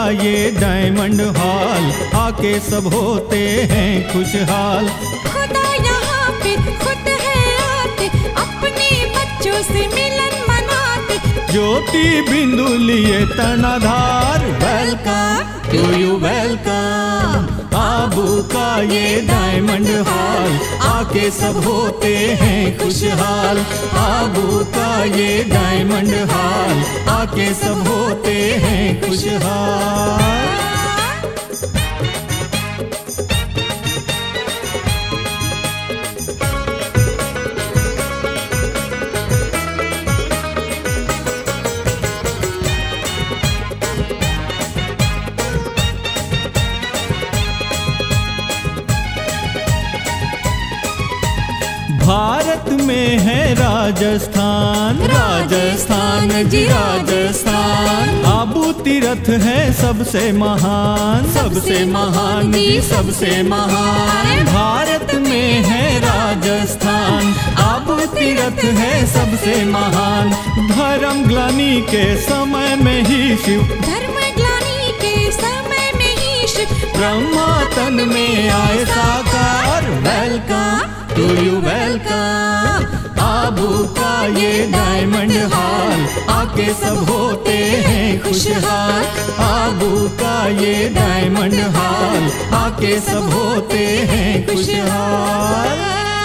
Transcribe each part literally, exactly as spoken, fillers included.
ये diamond hall, आके सब होते हैं खुशहाल। खुदा यहाँ पे खुद है आते, अपने बच्चों से मिलन मनाते। ज्योति बिंदु लिए तनाधार, welcome to you welcome. Abu का ये डायमंड हॉल, आके सब होते हैं खुशहाल। आबू का ये डायमंड हॉल, आके सब होते हैं खुशहाल। भारत में है राजस्थान, राजस्थान जी राजस्थान। आबू तीर्थ है सबसे महान, सबसे महान जी सबसे महान। भारत में है राजस्थान, आबू तीर्थ है सबसे महान। धर्म ग्लानि के समय में ही शिव, धर्म ग्लानि के समय में ही शिव, ब्रह्मा तन में आए साकार। Welcome to you welcome. Abu का ये डायमंड हॉल, आके सब होते हैं खुशहाल। आबू का ये डायमंड हॉल, आके सब होते हैं खुशहाल।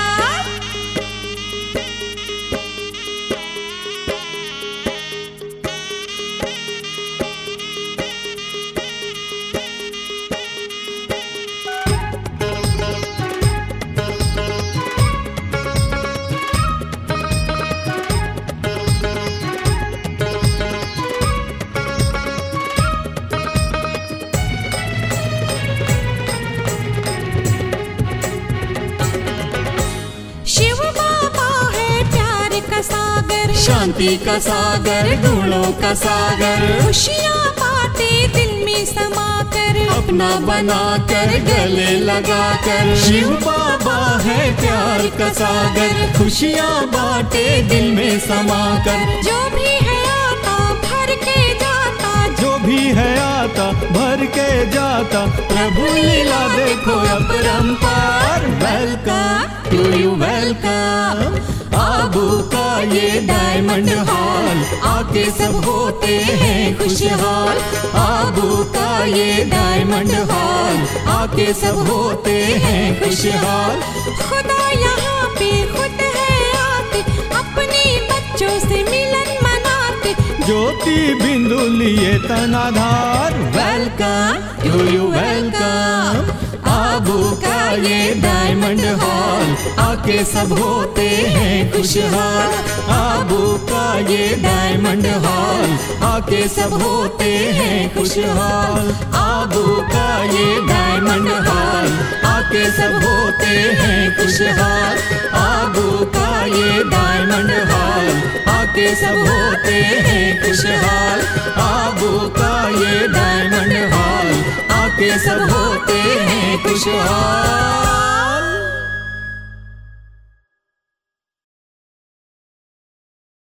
शांति का सागर, गुणों का सागर। खुशियाँ बांटे दिल में समाकर, अपना बनाकर गले लगाकर। शिव बाबा है प्यार का सागर, खुशियाँ बांटे दिल में समाकर। जो भी है आता भर के जाता, जो भी है आता भर के जाता। प्रभु लीला देखो अपरंपार। Welcome to you welcome. Abu का ये डायमंड हॉल, आके सब होते हैं खुशहाल। आबू का ये डायमंड हॉल, आके सब होते हैं खुशहाल। खुदा यहाँ पे खुद है आते, अपने बच्चों से मिलन मनाते। ज्योति बिंदु लिए तनाधार, welcome to you welcome. Abu का ये डायमंड हॉल, आके सब होते हैं खुशहाल। आबू का ये डायमंड हॉल, आके सब होते हैं खुशहाल। आबू का ये डायमंड हॉल, आके सब होते हैं खुशहाल। आबू का ये डायमंड हॉल, आके सब होते हैं खुशहाल। आबू का ये डायमंड हॉल, आके सब होते हैं खुशहाल।